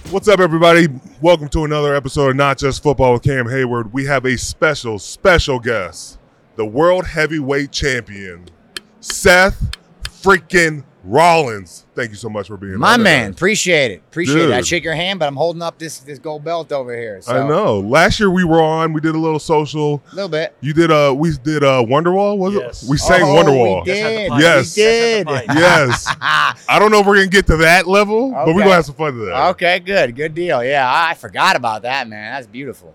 What's up, everybody? Welcome to another episode of Not Just Football with Cam Hayward. We have a special guest, the world heavyweight champion, Seth freaking Rollins. Thank you so much for being my on. man. Appreciate it. Dude. I shake your hand, but I'm holding up this gold belt over here. So. I know. Last year we were on. We did a little social. A little bit. You did. We did Wonderwall. Was Yes. it? We sang Oh, Wonderwall. we did. Yes. We did. Yes. I don't know if we're gonna get to that level, but we're Okay. gonna have some fun today. Okay, good deal. Yeah, I forgot about that, man. That's beautiful.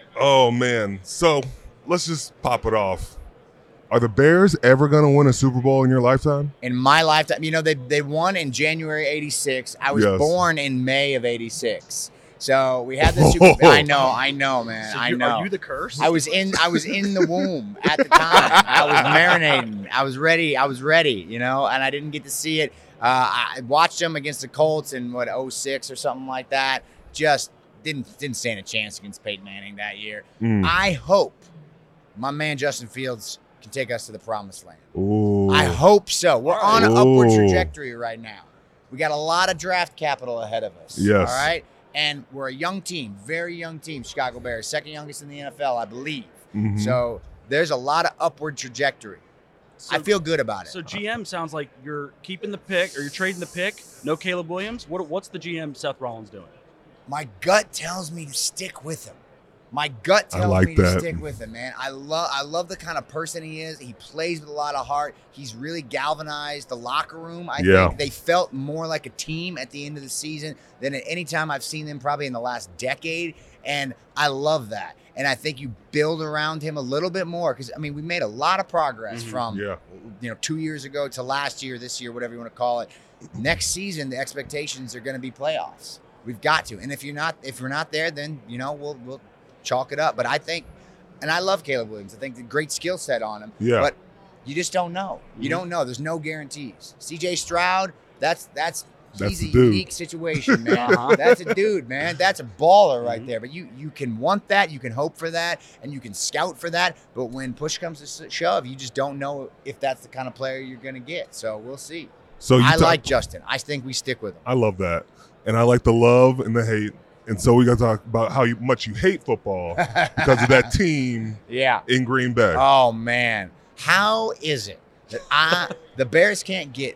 Oh man. So let's just pop it off. Are the Bears ever gonna win a Super Bowl in your lifetime? In my lifetime, they won in January '86. I was Yes. born in May of '86. So we had the Super Bowl. I know, man. So I know. Are you the curse? I was in the womb at the time. I was marinating. I was ready, and I didn't get to see it. I watched them against the Colts in 06 or something like that. Just didn't stand a chance against Peyton Manning that year. I hope my man Justin Fields can take us to the promised land. Ooh. I hope so. We're on an Ooh. upward trajectory right now. We got a lot of draft capital ahead of us. Yes. All right. And we're a young team, very young team, Chicago Bears, second youngest in the NFL, I believe. Mhm. So there's a lot of upward trajectory. I feel good about it. So GM sounds like you're keeping the pick or you're trading the pick. No Caleb Williams. What's the GM Seth Rollins doing? My gut tells me to stick with him. My gut tells like me that. to stick with him, man. I love the kind of person he is. He plays with a lot of heart. He's really galvanized the locker room. I think they felt more like a team at the end of the season than at any time I've seen them probably in the last decade. And I love that. And I think you build around him a little bit more because, we made a lot of progress from 2 years ago to last year, this year, whatever you want to call it. Next season, the expectations are going to be playoffs. We've got to. And if we're not there, then, we'll chalk it up. But I think, and I love Caleb Williams. I think the great skill set on him. Yeah. But you just don't know. You don't know. There's no guarantees. CJ Stroud, he's the a dude. unique situation, man. That's a dude, man. That's a baller right there. But you can want that, you can hope for that, and you can scout for that. But when push comes to shove, you just don't know if that's the kind of player you're going to get. So we'll see. So I like Justin. I think we stick with him. I love that, and I like the love and the hate. And so we got to talk about how much you hate football because of that team in Green Bay. Oh, man. How is it that the Bears can't get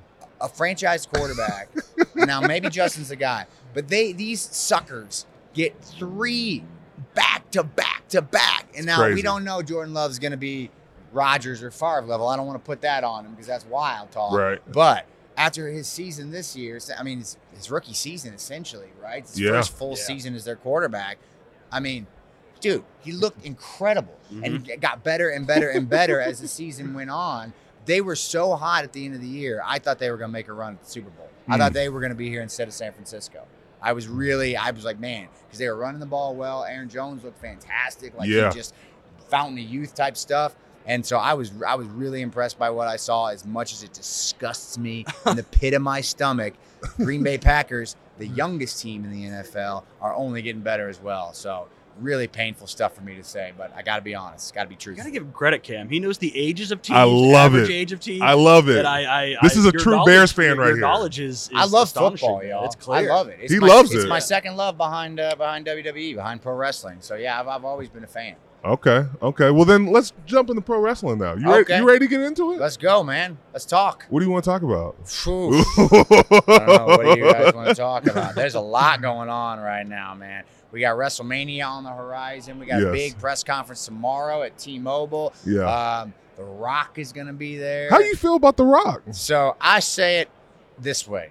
a franchise quarterback? Now, maybe Justin's the guy, but these suckers get 3 back to back. And now crazy. we don't know Jordan Love's going to be Rodgers or Favre level. I don't want to put that on him because that's wild talk. Right. But after his season this year, his rookie season essentially, right? His first full season as their quarterback. Dude, he looked incredible and got better and better and better as the season went on. They were so hot at the end of the year. I thought they were going to make a run at the Super Bowl. I thought they were going to be here instead of San Francisco. I was like, man, because they were running the ball well. Aaron Jones looked fantastic. He just fountain of youth type stuff. And so I was really impressed by what I saw, as much as it disgusts me in the pit of my stomach. Green Bay Packers, the youngest team in the NFL, are only getting better as well. So really painful stuff for me to say, but I got to be honest. Got to be You truthful. got to give him credit, Cam. He knows the ages of teams. I love average it. age of teams. I love it. This is a your true knowledge- Bears fan your right here. knowledge is I love astonishing. football, y'all. It's clear. I love it. He loves It's it. my second love behind WWE, behind pro wrestling. So yeah, I've always been a fan. Okay. Well, then let's jump into pro wrestling now. You ready to get into it? Let's go, man. Let's talk. What do you want to talk about? Phew. I don't know. What do you guys want to talk about? There's a lot going on right now, man. We got WrestleMania on the horizon. We got a big press conference tomorrow at T-Mobile. Yeah. The Rock is going to be there. How do you feel about The Rock? So I say it this way.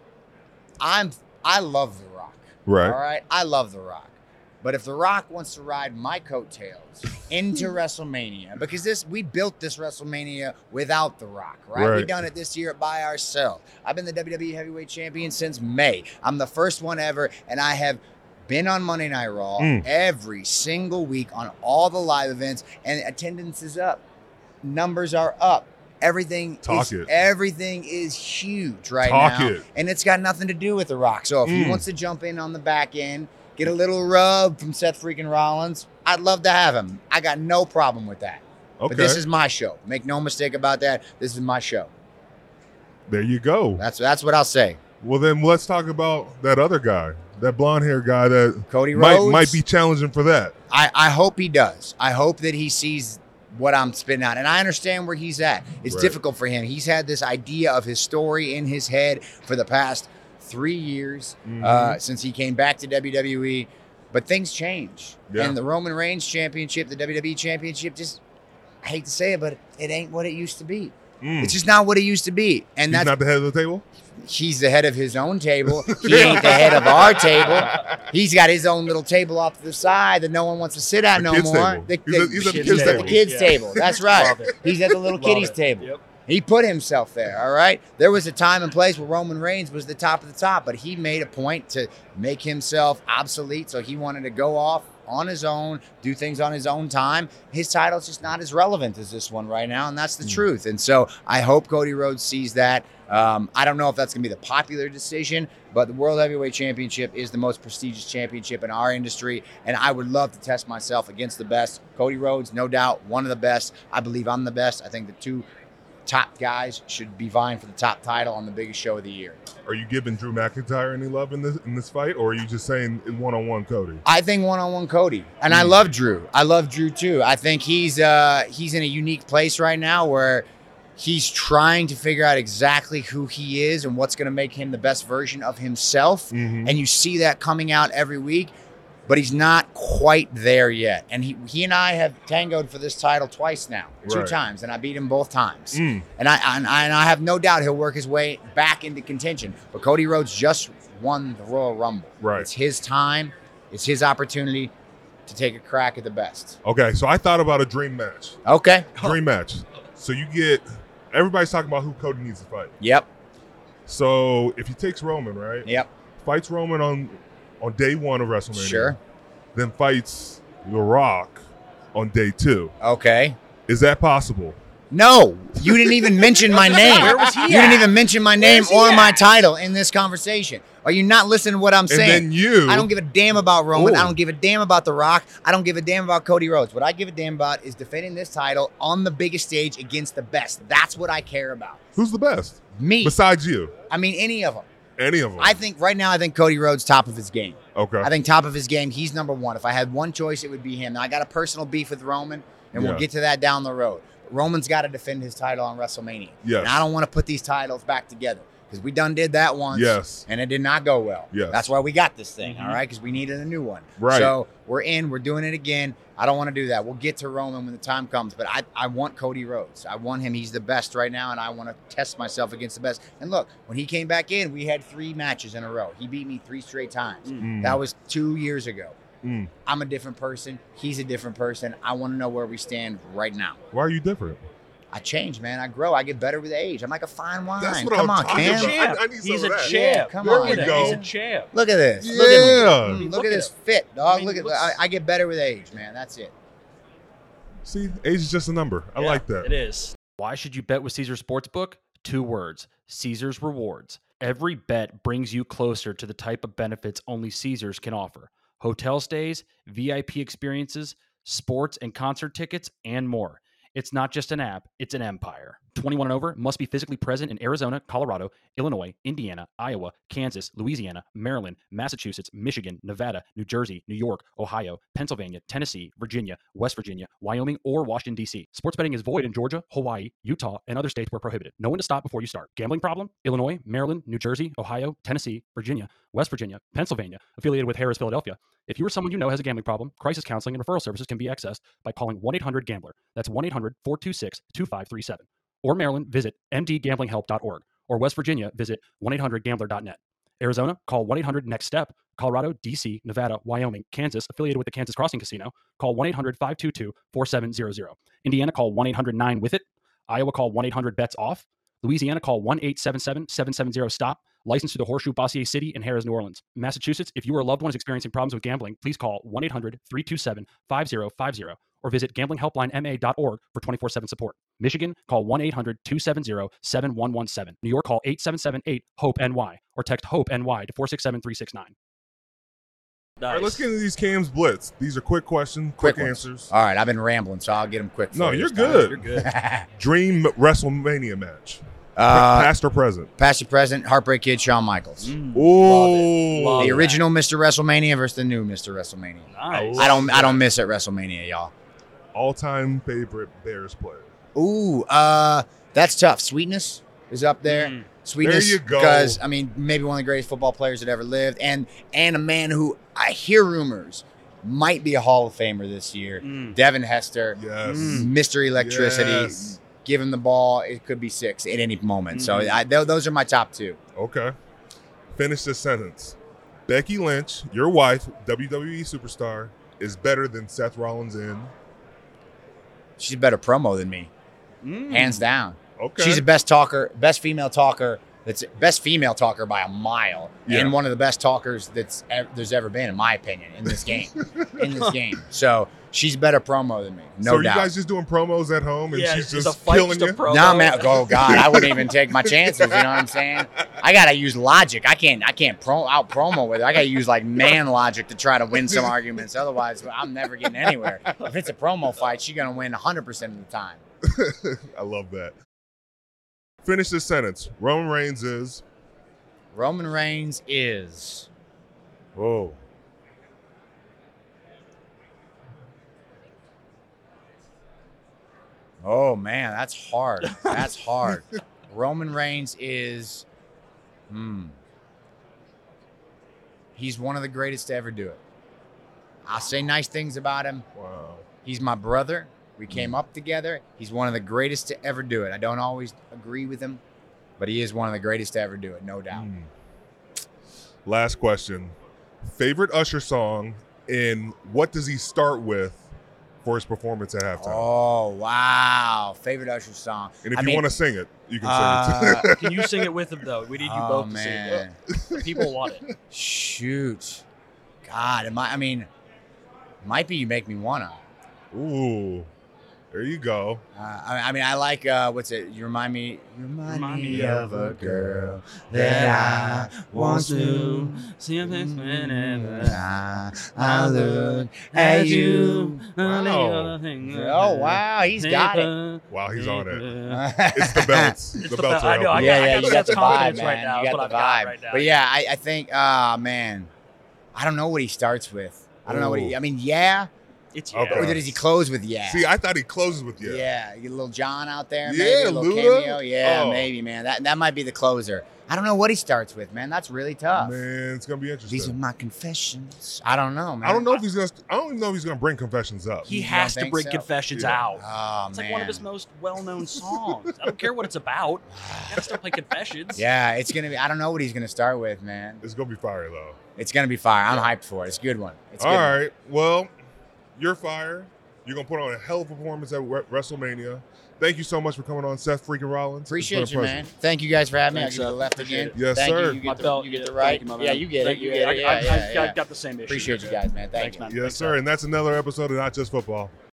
I love The Rock. Right. All right? I love The Rock. But if The Rock wants to ride my coattails into WrestleMania, because we built this WrestleMania without The Rock, right? We've done it this year by ourselves. I've been the WWE Heavyweight Champion since May. I'm the first one ever, and I have been on Monday Night Raw every single week on all the live events, and attendance is up. Numbers are up. Everything is huge right now. And it's got nothing to do with The Rock. So if he wants to jump in on the back end, get a little rub from Seth freaking Rollins, I'd love to have him. I got no problem with that. Okay. But this is my show. Make no mistake about that. This is my show. There you go. That's what I'll say. Well, then let's talk about that other guy, that blonde hair guy that Cody Rhodes might be challenging for that. I hope he does. I hope that he sees what I'm spitting out. And I understand where he's at. It's difficult for him. He's had this idea of his story in his head for the past 3 years since he came back to WWE. But things change. Yeah. And the Roman Reigns championship, the WWE championship, just, I hate to say it, but it ain't what it used to be. It's just not what it used to be. And He's that's not the head of the table? He's the head of his own table. He ain't the head of our table. He's got his own little table off to the side that no one wants to sit at no more. He's at the He's at the kids' Yeah. table. That's right. Love it. He's at the little Love kiddies' it. table. Yep. He put himself there, all right? There was a time and place where Roman Reigns was the top of the top, but he made a point to make himself obsolete, so he wanted to go off on his own, do things on his own time. His title's just not as relevant as this one right now, and that's the truth. And so I hope Cody Rhodes sees that. I don't know if that's going to be the popular decision, but the World Heavyweight Championship is the most prestigious championship in our industry, and I would love to test myself against the best. Cody Rhodes, no doubt, one of the best. I believe I'm the best. I think the two top guys should be vying for the top title on the biggest show of the year. Are you giving Drew McIntyre any love in this fight, or are you just saying one-on-one Cody? I think one-on-one Cody, and I love Drew. I love Drew too. I think he's in a unique place right now where he's trying to figure out exactly who he is and what's going to make him the best version of himself. And you see that coming out every week, but he's not quite there yet. And he and I have tangoed for this title twice now, two times, and I beat him both times. And I have no doubt he'll work his way back into contention. But Cody Rhodes just won the Royal Rumble. Right. It's his time. It's his opportunity to take a crack at the best. Okay, so I thought about a dream match. Okay. Dream match. So you get everybody's talking about who Cody needs to fight. Yep. So if he takes Roman, right? Yep. Fights Roman on day one of WrestleMania. Sure. Then fights The Rock on day 2. Okay. Is that possible? No, you didn't even mention my name. Where was he You didn't at? even mention my name or my title in this conversation. Are you not listening to what I'm saying? And then I don't give a damn about Roman. Ooh. I don't give a damn about The Rock. I don't give a damn about Cody Rhodes. What I give a damn about is defending this title on the biggest stage against the best. That's what I care about. Who's the best? Me. Besides you? I mean, any of them. Any of them? I think right now, I think Cody Rhodes top of his game. Okay. I think top of his game. He's number one. If I had one choice, it would be him. Now, I got a personal beef with Roman, and we'll get to that down the road. Roman's got to defend his title on WrestleMania. Yes. And I don't want to put these titles back together because we done did that once. Yes. And it did not go well. Yes. That's why we got this thing, all right? Because we needed a new one. Right. So we're doing it again. I don't want to do that. We'll get to Roman when the time comes, but I want Cody Rhodes. I want him. He's the best right now, and I want to test myself against the best. And look, when he came back in, we had 3 matches in a row. He beat me 3 straight times. That was 2 years ago. I'm a different person. He's a different person. I want to know where we stand right now. Why are you different? I change, man. I grow. I get better with age. I'm like a fine wine. That's what Come I'm on, talking Cam. about. I need some He's of a that. champ. Yeah, come There on, we man. go. He's a champ. Look at this. Yeah. Look at me. Look Look at at this him. fit, dog. I mean, Look at. looks- I get better with age, man. That's it. See, age is just a number. I Yeah, like that. It is. Why should you bet with Caesars Sportsbook? 2 words: Caesars Rewards. Every bet brings you closer to the type of benefits only Caesars can offer: hotel stays, VIP experiences, sports and concert tickets, and more. It's not just an app, it's an empire. 21 and over must be physically present in Arizona, Colorado, Illinois, Indiana, Iowa, Kansas, Louisiana, Maryland, Massachusetts, Michigan, Nevada, New Jersey, New York, Ohio, Pennsylvania, Tennessee, Virginia, West Virginia, Wyoming, or Washington, D.C. Sports betting is void in Georgia, Hawaii, Utah, and other states where prohibited. Know when to stop before you start. Gambling problem? Illinois, Maryland, New Jersey, Ohio, Tennessee, Virginia, West Virginia, Pennsylvania, affiliated with Harris, Philadelphia. If you or someone you know has a gambling problem, crisis counseling and referral services can be accessed by calling 1-800-GAMBLER. That's 1-800-426-2537. Or Maryland, visit mdgamblinghelp.org. Or West Virginia, visit 1-800-GAMBLER.net. Arizona, call 1-800-NEXT-STEP. Colorado, D.C., Nevada, Wyoming, Kansas, affiliated with the Kansas Crossing Casino, call 1-800-522-4700. Indiana, call 1-800-9-WITH-IT. Iowa, call 1-800-BETS-OFF. Louisiana, call 1-877-770-STOP. Licensed to the Horseshoe Bossier City and Harrah's, New Orleans. Massachusetts, if you or a loved one is experiencing problems with gambling, please call 1-800-327-5050 or visit gamblinghelplinema.org for 24/7 support. Michigan, call 1-800-270-7117. New York, call 877-8-HOPE-NY or text HOPE-NY to 467-369. All right, let's get into these Cam's Blitz. These are quick questions, quick ones. answers. All right, I've been rambling, so I'll get them quick. No, for you you're this time. good. You're good. Dream WrestleMania match. Past or present? Past or present, Heartbreak Kid, Shawn Michaels. Ooh. The original Mr. WrestleMania versus the new Mr. WrestleMania. Nice. I don't miss at WrestleMania, y'all. All-time favorite Bears player. Ooh, that's tough. Sweetness is up there. Sweetness, There you go. because I mean, maybe one of the greatest football players that ever lived, and a man who I hear rumors might be a Hall of Famer this year. Devin Hester, Yes. Mr. Electricity. Yes. Give him the ball; it could be 6 at any moment. So those are my top 2. Okay. Finish this sentence. Becky Lynch, your wife, WWE superstar, is better than Seth Rollins in. She's a better promo than me, hands down. Okay. She's the best talker, best female talker. That's best female talker by a mile, Yeah. and one of the best talkers there's ever been, in my opinion, in this game. So she's a better promo than me, no So are doubt. you guys just doing promos at home and she's it's just a fight, killing just a you? promo. No, man. Oh God, I wouldn't even take my chances. You know what I'm saying? I gotta use logic. I can't out promo with it. I gotta use like man logic to try to win some arguments. Otherwise, I'm never getting anywhere. If it's a promo fight, she's gonna win 100% of the time. I love that. Finish this sentence. Roman Reigns is. Roman Reigns is. Whoa. Oh man, that's hard. That's hard. Roman Reigns is. He's one of the greatest to ever do it. I'll say nice things about him. Wow. He's my brother. We came up together. He's one of the greatest to ever do it. I don't always agree with him, but he is one of the greatest to ever do it, no doubt. Last question. Favorite Usher song, and what does he start with for his performance at halftime? Oh, wow. Favorite Usher song. And if you want to sing it, you can sing it too. Can you sing it with him, though? We need you both to sing man. it. People want it. Shoot. God, might be You Make Me Wanna. Ooh. There you go. I like, what's it? You remind me of a girl that I want to. see him whenever I look at you. Wow. Oh, wow. He's got it. Wow, he's on it. It's the belts. It's the the belts belt. are I know, helping. Yeah, got you got the confidence vibe, right man. now. You That's got what the I've got vibe. right now. But yeah, I think, man, I don't know what he starts with. I don't know what Ooh. yeah. It's Okay. Or does he close with yeah? See, I thought he closes with yeah. Yeah, you get a little John out there, Yeah, maybe a little Luda. cameo. Yeah, Oh. maybe, man. That might be the closer. I don't know what he starts with, man. That's really tough. Man, it's gonna be interesting. These are my confessions. I don't know, man. I don't know if he's gonna. I don't even know if he's gonna bring confessions up. He You has don't to think bring so? Confessions Yeah. out. Oh, It's man. like one of his most well-known songs. I don't care what it's about. You gotta still play Confessions. Yeah, it's gonna be. I don't know what he's gonna start with, man. It's gonna be fire though. It's gonna be fire. I'm hyped for it. It's a good one. It's a All good one. right. Well, you're fire. You're gonna put on a hell of a performance at WrestleMania. Thank you so much for coming on, Seth freaking Rollins. It's Appreciate been a you, pleasure. man. Thank you guys for having me. Thanks, I get the Seth. left Appreciate again. it. Yes, Thank sir. You. You My get the, belt. you get the Thank right. you, my man. Yeah, you get Thank it. You get it. I Yeah. got the same issue. Appreciate you guys, man. Thank Thanks, you. man. Yes, Thanks, sir. And that's another episode of Not Just Football.